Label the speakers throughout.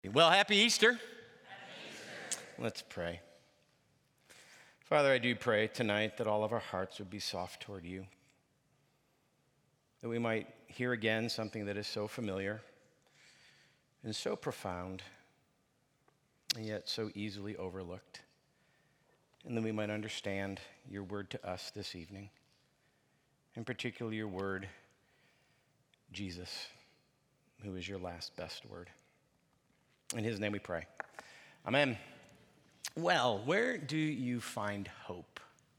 Speaker 1: Well, happy Easter. Let's pray. Father, I do pray tonight that all of our hearts would be soft toward you, that we might hear again something that is so familiar and so profound and yet so easily overlooked, and that we might understand your word to us this evening, in particular your word, Jesus, who is your last best word. In his name we pray. Amen. Well, where do you find hope?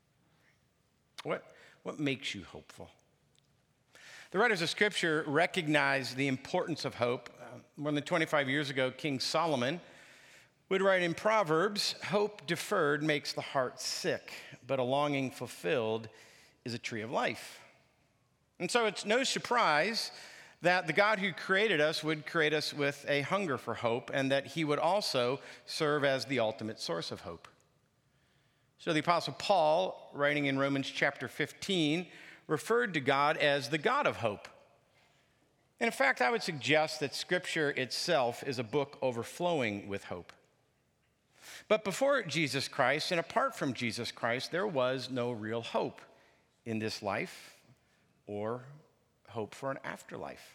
Speaker 1: What makes you hopeful? The writers of Scripture recognize the importance of hope. More than 25 years ago, King Solomon would write in Proverbs, "Hope deferred makes the heart sick, but a longing fulfilled is a tree of life." And so it's no surprise that the God who created us would create us with a hunger for hope, and that he would also serve as the ultimate source of hope. So the Apostle Paul, writing in Romans chapter 15, referred to God as the God of hope. And in fact, I would suggest that Scripture itself is a book overflowing with hope. But before Jesus Christ, and apart from Jesus Christ, there was no real hope in this life or hope for an afterlife.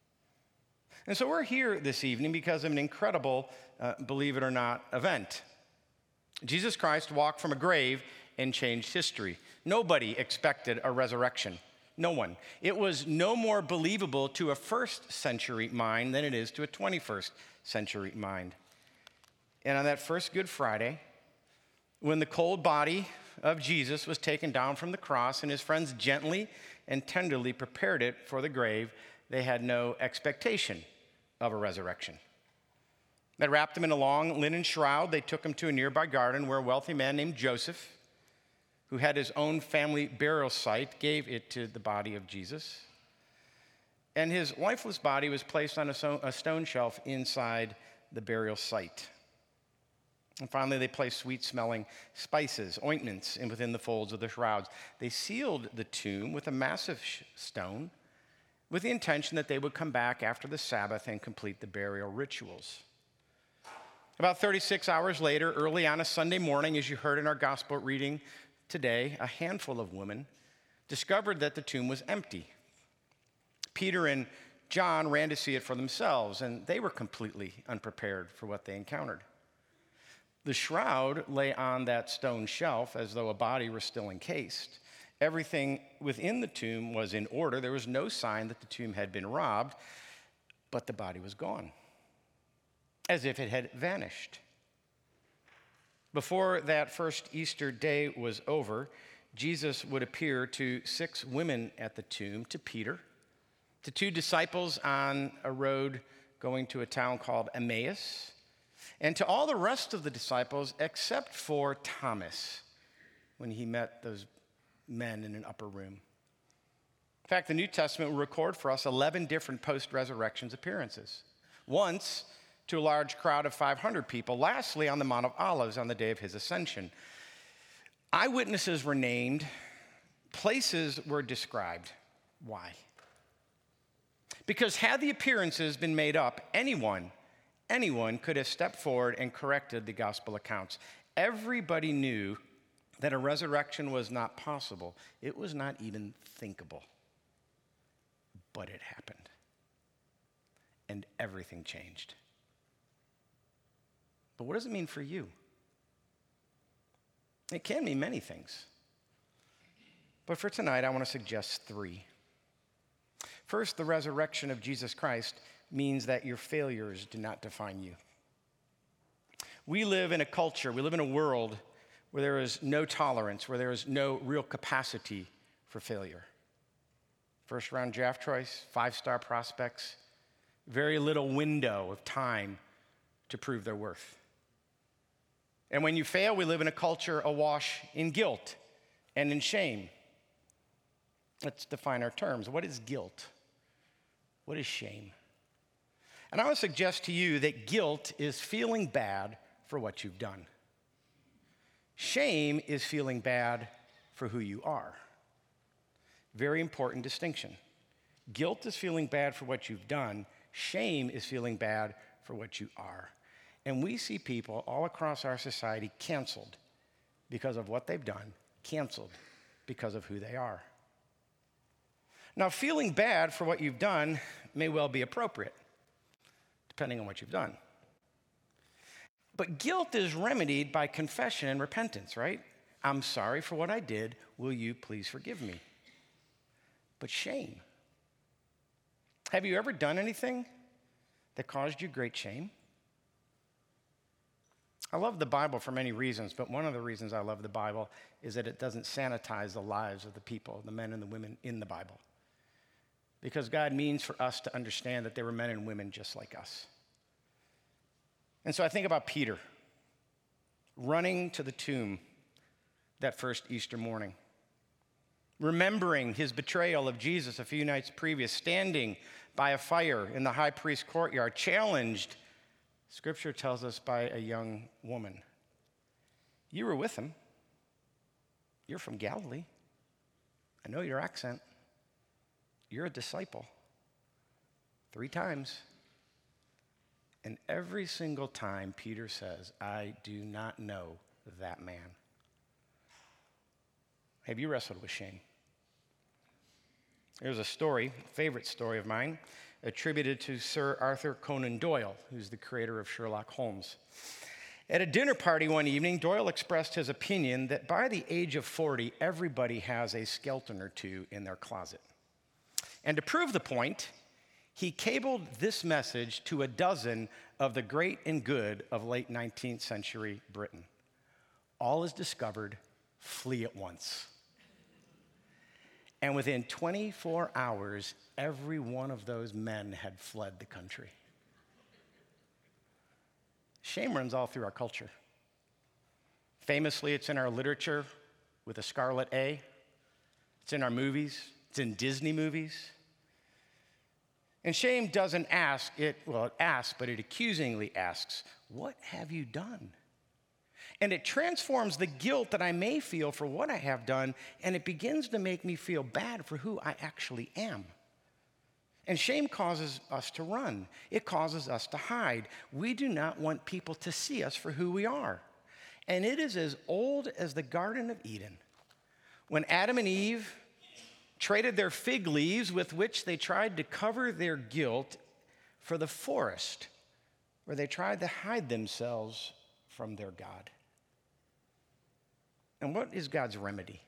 Speaker 1: And so we're here this evening because of an incredible, believe it or not, event. Jesus Christ walked from a grave and changed history. Nobody expected a resurrection. No one. It was no more believable to a first century mind than it is to a 21st century mind. And on that first Good Friday, when the cold body of Jesus was taken down from the cross and his friends gently and tenderly prepared it for the grave, they had no expectation of a resurrection. They wrapped him in a long linen shroud. They took him to a nearby garden where a wealthy man named Joseph, who had his own family burial site, gave it to the body of Jesus. And his lifeless body was placed on a stone shelf inside the burial site. And finally, they placed sweet-smelling spices, ointments, in within the folds of the shrouds. They sealed the tomb with a massive stone with the intention that they would come back after the Sabbath and complete the burial rituals. About 36 hours later, early on a Sunday morning, as you heard in our gospel reading today, a handful of women discovered that the tomb was empty. Peter and John ran to see it for themselves, and they were completely unprepared for what they encountered. The shroud lay on that stone shelf as though a body were still encased. Everything within the tomb was in order. There was no sign that the tomb had been robbed, but the body was gone, as if it had vanished. Before that first Easter day was over, Jesus would appear to 6 women at the tomb, to Peter, to 2 disciples on a road going to a town called Emmaus, and to all the rest of the disciples except for Thomas when he met those men in an upper room. In fact, the New Testament will record for us 11 different post-resurrections appearances. Once to a large crowd of 500 people, lastly on the Mount of Olives on the day of his ascension. Eyewitnesses were named, places were described. Why? Because had the appearances been made up, anyone could have stepped forward and corrected the gospel accounts. Everybody knew that a resurrection was not possible. It was not even thinkable. But it happened. And everything changed. But what does it mean for you? It can mean many things. But for tonight, I want to suggest 3. First, the resurrection of Jesus Christ means that your failures do not define you. We live in a culture, we live in a world where there is no tolerance, where there is no real capacity for failure. First round draft choice, 5-star prospects, very little window of time to prove their worth. And when you fail, we live in a culture awash in guilt and in shame. Let's define our terms. What is guilt? What is shame? And I want to suggest to you that guilt is feeling bad for what you've done. Shame is feeling bad for who you are. Very important distinction. Guilt is feeling bad for what you've done. Shame is feeling bad for what you are. And we see people all across our society canceled because of what they've done, canceled because of who they are. Now, feeling bad for what you've done may well be appropriate, depending on what you've done. But guilt is remedied by confession and repentance, right? I'm sorry for what I did. Will you please forgive me? But shame. Have you ever done anything that caused you great shame? I love the Bible for many reasons, but one of the reasons I love the Bible is that it doesn't sanitize the lives of the people, the men and the women in the Bible. Because God means for us to understand that they were men and women just like us. And so I think about Peter running to the tomb that first Easter morning, remembering his betrayal of Jesus a few nights previous, standing by a fire in the high priest's courtyard, challenged, Scripture tells us, by a young woman. You were with him. You're from Galilee. I know your accent. You're a disciple. 3 times. And every single time, Peter says, I do not know that man. Have you wrestled with shame? There's a story, a favorite story of mine, attributed to Sir Arthur Conan Doyle, who's the creator of Sherlock Holmes. At a dinner party one evening, Doyle expressed his opinion that by the age of 40, everybody has a skeleton or two in their closet. And to prove the point, he cabled this message to a dozen of the great and good of late 19th century Britain. All is discovered, flee at once. And within 24 hours, every one of those men had fled the country. Shame runs all through our culture. Famously, it's in our literature with a scarlet A. It's in our movies. It's in Disney movies. And shame doesn't ask, it asks, but it accusingly asks, what have you done? And it transforms the guilt that I may feel for what I have done, and it begins to make me feel bad for who I actually am. And shame causes us to run. It causes us to hide. We do not want people to see us for who we are. And it is as old as the Garden of Eden. When Adam and Eve traded their fig leaves with which they tried to cover their guilt for the forest, where they tried to hide themselves from their God. And what is God's remedy?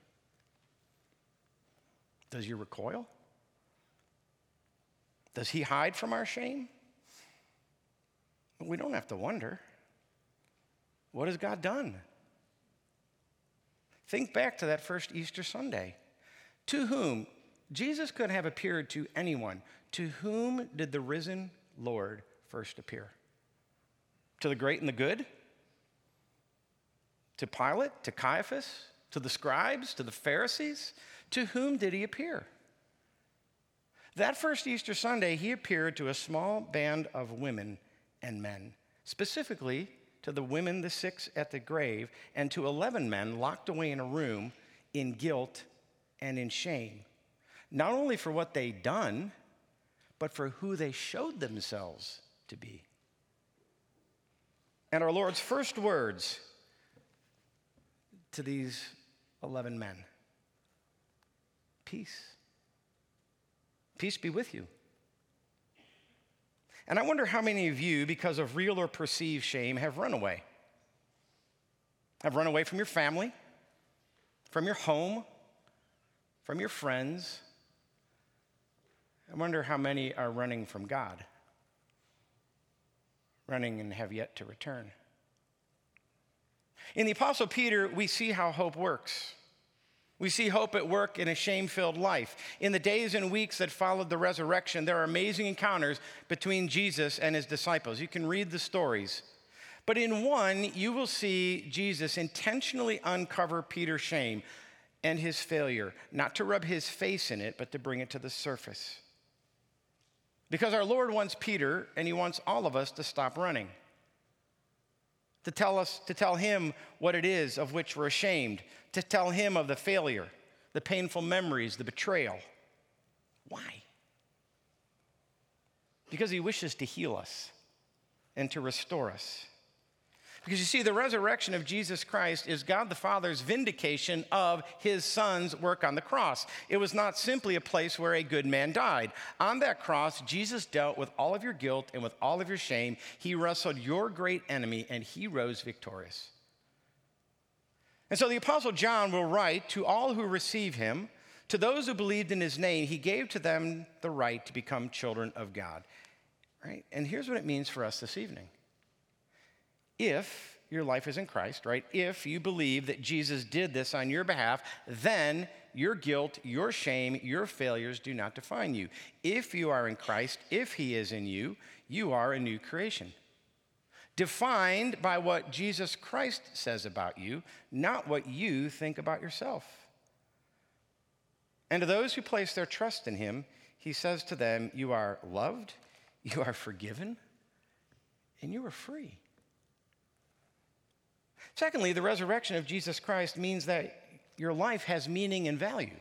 Speaker 1: Does he recoil? Does he hide from our shame? We don't have to wonder. What has God done? Think back to that first Easter Sunday. To whom? Jesus could have appeared to anyone. To whom did the risen Lord first appear? To the great and the good? To Pilate? To Caiaphas? To the scribes? To the Pharisees? To whom did he appear? That first Easter Sunday, he appeared to a small band of women and men, specifically to the women, the 6 at the grave, and to 11 men locked away in a room in guilt and in shame, not only for what they'd done, but for who they showed themselves to be. And our Lord's first words to these 11 men: peace. Peace be with you. And I wonder how many of you, because of real or perceived shame, have run away. Have run away from your family, from your home, from your friends. I wonder how many are running from God, running and have yet to return. In the Apostle Peter, we see how hope works. We see hope at work in a shame-filled life. In the days and weeks that followed the resurrection, there are amazing encounters between Jesus and his disciples. You can read the stories. But in one, you will see Jesus intentionally uncover Peter's shame and his failure, not to rub his face in it, but to bring it to the surface. Because our Lord wants Peter, and he wants all of us to stop running. To tell him what it is of which we're ashamed, to tell him of the failure, the painful memories, the betrayal. Why? Because he wishes to heal us. and to restore us. Because you see, the resurrection of Jesus Christ is God the Father's vindication of his Son's work on the cross. It was not simply a place where a good man died. On that cross, Jesus dealt with all of your guilt and with all of your shame. He wrestled your great enemy, and he rose victorious. And so the Apostle John will write, to all who receive him, to those who believed in his name, he gave to them the right to become children of God. Right? And here's what it means for us this evening. If your life is in Christ, right? If you believe that Jesus did this on your behalf, then your guilt, your shame, your failures do not define you. If you are in Christ, if he is in you, you are a new creation. Defined by what Jesus Christ says about you, not what you think about yourself. And to those who place their trust in him, he says to them, you are loved, you are forgiven, and you are free. Secondly, the resurrection of Jesus Christ means that your life has meaning and value.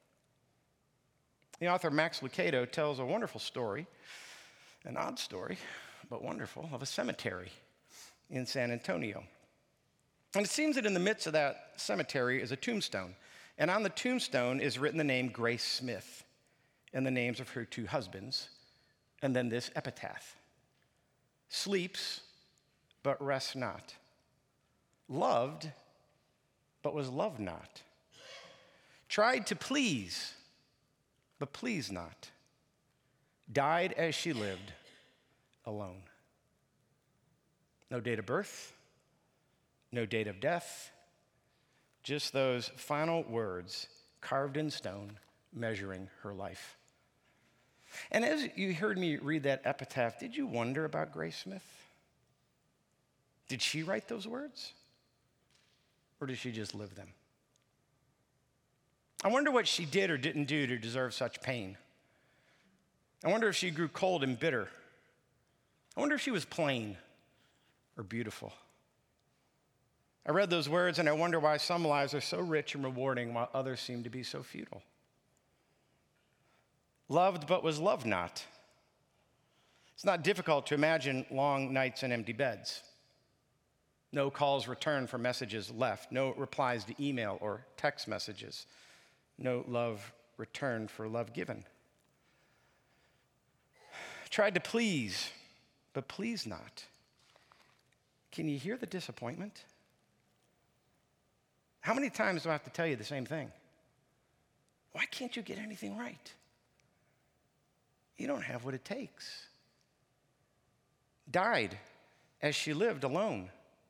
Speaker 1: The author Max Lucado tells a wonderful story, an odd story, but wonderful, of a cemetery in San Antonio. And it seems that in the midst of that cemetery is a tombstone. And on the tombstone is written the name Grace Smith and the names of her 2 husbands, and then this epitaph: sleeps, but rests not. Loved, but was loved not. Tried to please, but pleased not. Died as she lived, alone. No date of birth, no date of death, just those final words carved in stone measuring her life. And as you heard me read that epitaph, did you wonder about Grace Smith? Did she write those words? Or did she just live them? I wonder what she did or didn't do to deserve such pain. I wonder if she grew cold and bitter. I wonder if she was plain or beautiful. I read those words and I wonder why some lives are so rich and rewarding while others seem to be so futile. Loved but was loved not. It's not difficult to imagine long nights and empty beds. No calls returned for messages left. No replies to email or text messages. No love returned for love given. Tried to please, but please not. Can you hear the disappointment? How many times do I have to tell you the same thing? Why can't you get anything right? You don't have what it takes. Died as she lived alone.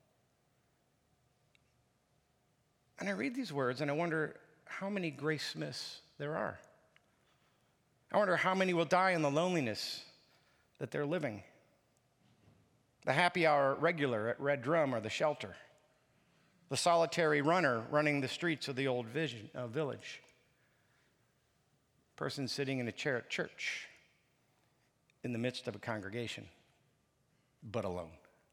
Speaker 1: And I read these words and I wonder how many Grace Smiths there are. I wonder how many will die in the loneliness that they're living. The happy hour regular at Red Drum or the shelter. The solitary runner running the streets of the old village. Person sitting in a chair at church in the midst of a congregation, but alone.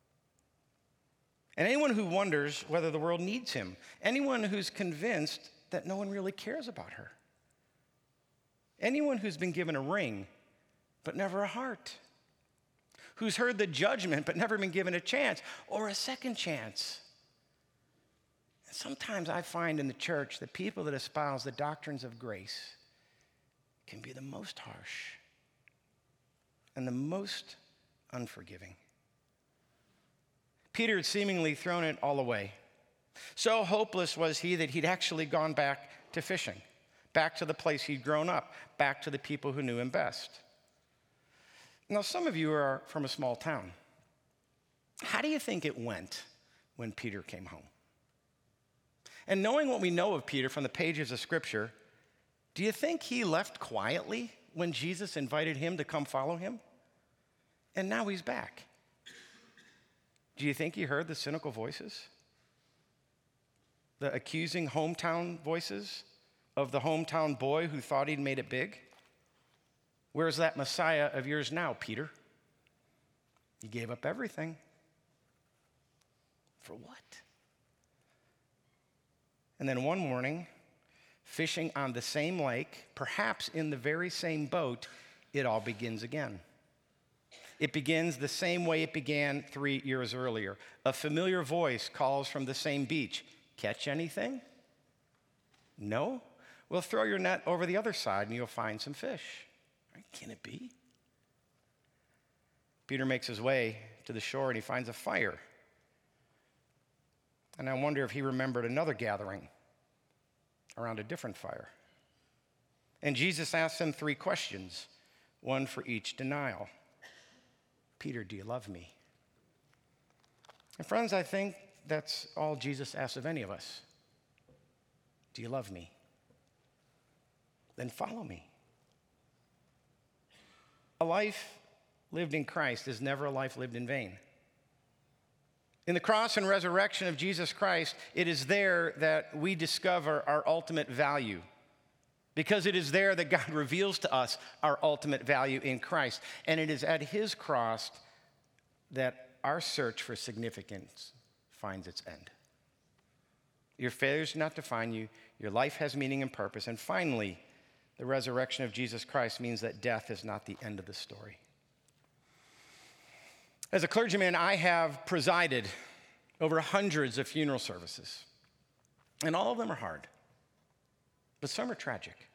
Speaker 1: And anyone who wonders whether the world needs him. Anyone who's convinced that no one really cares about her. Anyone who's been given a ring, but never a heart. Who's heard the judgment, but never been given a chance or a second chance. And sometimes I find in the church that people that espouse the doctrines of grace can be the most harsh and the most unforgiving. Peter had seemingly thrown it all away. So hopeless was he that he'd actually gone back to fishing, back to the place he'd grown up, back to the people who knew him best. Now, some of you are from a small town. How do you think it went when Peter came home? And knowing what we know of Peter from the pages of Scripture, do you think he left quietly when Jesus invited him to come follow him? And now he's back. Do you think he heard the cynical voices? The accusing hometown voices of the hometown boy who thought he'd made it big? Where's that Messiah of yours now, Peter? You gave up everything. For what? And then one morning, fishing on the same lake, perhaps in the very same boat, it all begins again. It begins the same way it began 3 years earlier. A familiar voice calls from the same beach. Catch anything? No? Well, throw your net over the other side and you'll find some fish. Right? Can it be? Peter makes his way to the shore and he finds a fire. And I wonder if he remembered another gathering around a different fire. And Jesus asks him 3 questions, one for each denial. Peter, do you love me? And friends, I think that's all Jesus asks of any of us. Do you love me? Then follow me. A life lived in Christ is never a life lived in vain. In the cross and resurrection of Jesus Christ, it is there that we discover our ultimate value, because it is there that God reveals to us our ultimate value in Christ. And it is at his cross that our search for significance finds its end. Your failures do not define you. Your life has meaning and purpose. And finally, the resurrection of Jesus Christ means that death is not the end of the story. As a clergyman, I have presided over hundreds of funeral services, and all of them are hard, but some are tragic.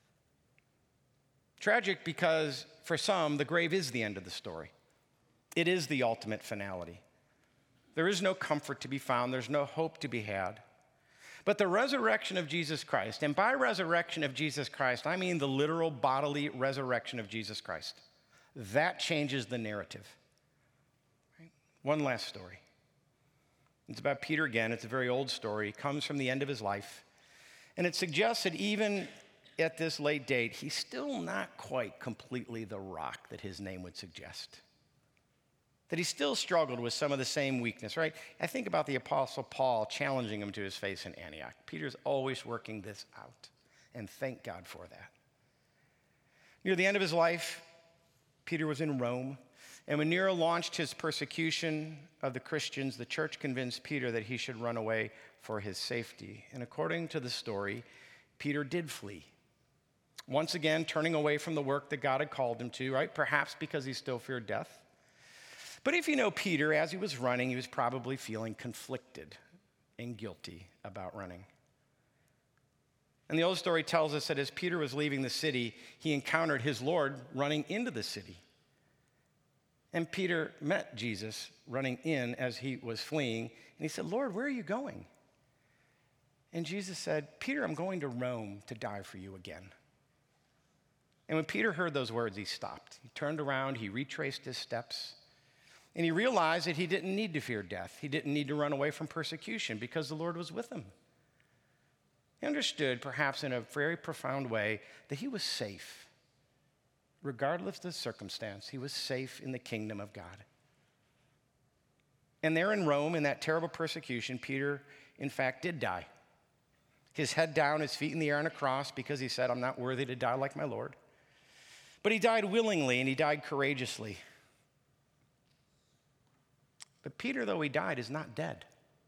Speaker 1: Tragic because for some, the grave is the end of the story. It is the ultimate finality. There is no comfort to be found. There's no hope to be had. But the resurrection of Jesus Christ, and by resurrection of Jesus Christ, I mean the literal bodily resurrection of Jesus Christ, that changes the narrative. One last story. It's about Peter again. It's a very old story. It comes from the end of his life. And it suggests that even at this late date, he's still not quite completely the rock that his name would suggest. That he still struggled with some of the same weakness, right? I think about the Apostle Paul challenging him to his face in Antioch. Peter's always working this out, and thank God for that. Near the end of his life, Peter was in Rome. And when Nero launched his persecution of the Christians, the church convinced Peter that he should run away for his safety. And according to the story, Peter did flee. Once again, turning away from the work that God had called him to, right? Perhaps because he still feared death. But if you know Peter, as he was running, he was probably feeling conflicted and guilty about running. And the old story tells us that as Peter was leaving the city, he encountered his Lord running into the city. And Peter met Jesus running in as he was fleeing. And he said, Lord, where are you going? And Jesus said, Peter, I'm going to Rome to die for you again. And when Peter heard those words, he stopped. He turned around, he retraced his steps, and he realized that he didn't need to fear death. He didn't need to run away from persecution because the Lord was with him. He understood, perhaps in a very profound way, that he was safe. Regardless of the circumstance, he was safe in the kingdom of God. And there in Rome, in that terrible persecution, Peter, in fact, did die. His head down, his feet in the air on a cross, because he said, I'm not worthy to die like my Lord. But he died willingly and he died courageously. But Peter, though he died, is not dead.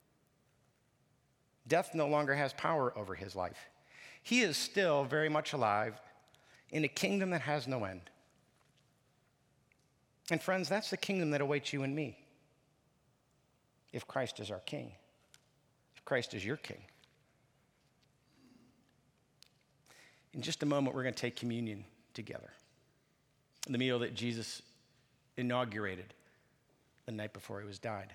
Speaker 1: Death no longer has power over his life. He is still very much alive in a kingdom that has no end. And friends, that's the kingdom that awaits you and me. If Christ is our king, if Christ is your king. In just a moment, we're going to take communion together. The meal that Jesus inaugurated the night before he was died.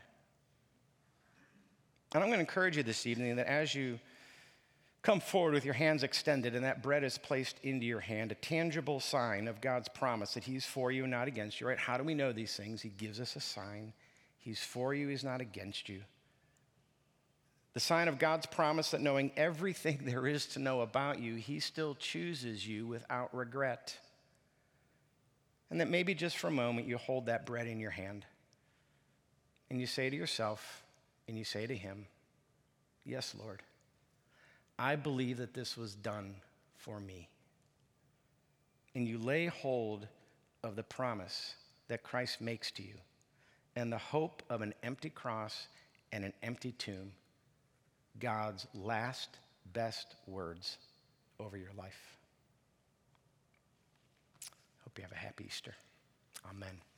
Speaker 1: And I'm going to encourage you this evening that as you come forward with your hands extended and that bread is placed into your hand, a tangible sign of God's promise that he's for you and not against you, right? How do we know these things? He gives us a sign. He's for you, he's not against you. The sign of God's promise that knowing everything there is to know about you, he still chooses you without regret. And that maybe just for a moment you hold that bread in your hand and you say to yourself and you say to him, yes, Lord, I believe that this was done for me. And you lay hold of the promise that Christ makes to you and the hope of an empty cross and an empty tomb, God's last best words over your life. Hope you have a happy Easter. Amen.